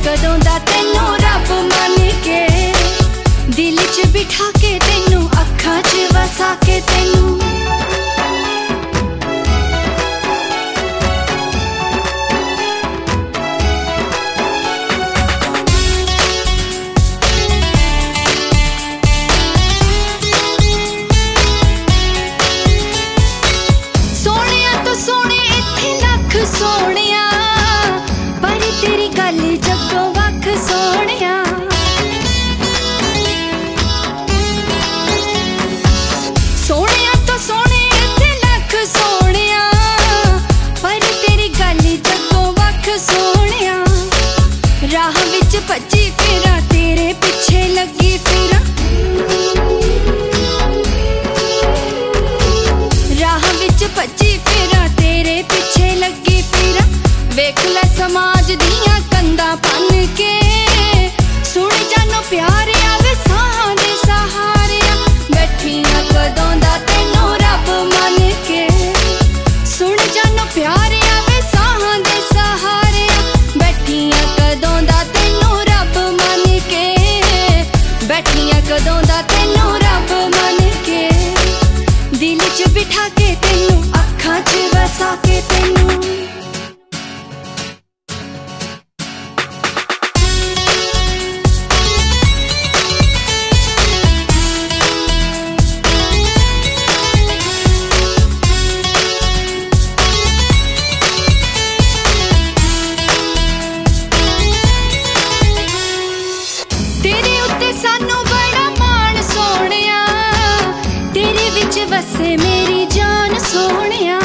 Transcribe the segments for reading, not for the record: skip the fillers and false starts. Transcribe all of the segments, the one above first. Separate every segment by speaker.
Speaker 1: कदों दा तैनू रब मन के, दिल च बिठा के तैनू, अखां च वसा के तैनू। सोहणिया पर तेरी गल जग्गों वख सोहणिया, सोहणिया तो सोहणे इत्थे लख सोहणिया, पर तेरी गल जग्गों वख सोहणिया। राह विच भज्जी फिरा तेरे पिछे लगी फिरा, राह विच भज्जी फिरा तेरे पिछे लगी। वेख लै समाज दियां कंधां भन के, सुन जानो प्यारिया वे साहां दे सहारिया। बैठियां कदों दा तैनू रब मन के, सुन जानो प्यारिया वे साहां दे सहारिया। बैठियां कदों दा तैनू रब मन के, बैठियां कदों दा तैनू रब मन के, दिल च बिठा के तैनू, अखां च वसा के तैनू। सानू बड़ा मान सोहणिया, तेरे विच वसे मेरी जान सोहणिया।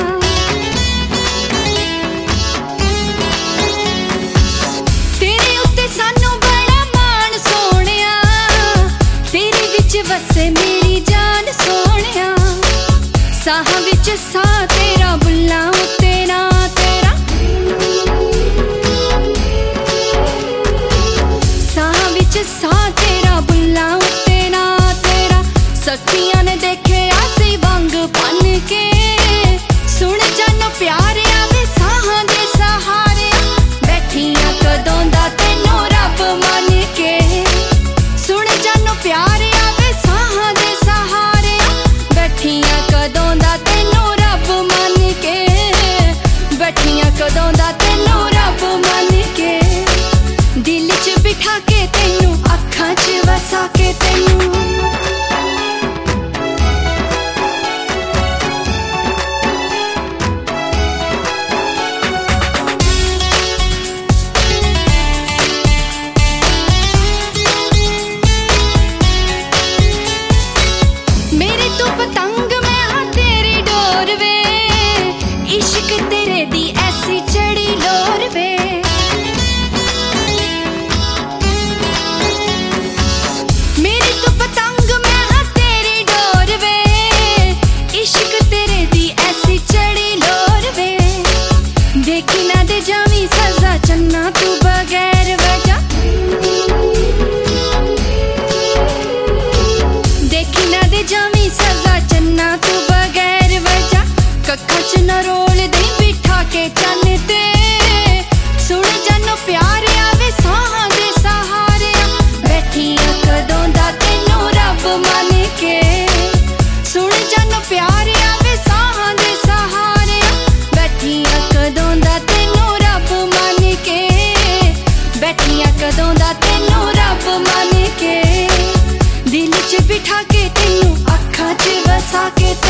Speaker 1: तेरे उत्ते सानू बड़ा मान सोहणिया, तेरे विच वसे मेरी जान सोहणिया। साह विच साह तेरा, बुल्लां उत्ते ना तेरा, साह विच साह तेरा, बुल्लां उत्ते ना तेरा। सखियां ने देखे आसी वांग बन के, सुन जानो प्यारिया वे साहां दे सहारिया। बैठियां कदों दा तैनू रब मन के, सुन जानो प्यारिया वे साहां दे सहारिया। बैठियां कदों दा तैनू रब मन के, बैठियां कदों दा तैनू रब मन के, दिल च बिठा के तैनू, अखां च वसा के तैनू। मेरे तो पतंग मैं हाँ तेरी डोर वे, इश्क तेरे दी ऐसी चढ़ी लोर वे। मेरी तो पतंग मैं हाँ तेरी डोर वे, इश्क तेरे दी ऐसी चढ़ी लोर वे। देखी ना दे जावी सजा चन्ना तू बगैर वजह, देखी ना दे जावी सजा चन्ना तू बगैर वजह। कक्खां च न रोल दे बिठा के चन्न ते, सुन जानो प्यारिया वे साहां दे सहारिया। बैठियां कदों दा तैनू रब मन के, सुन जानो प्यारिया वे साहां दे सहारिया। बैठियां कदों दा तैनू रब मन के, बैठियां कदों दा तैनू रब मन के, दिल च बिठा के तैनू, अखां च वसा के।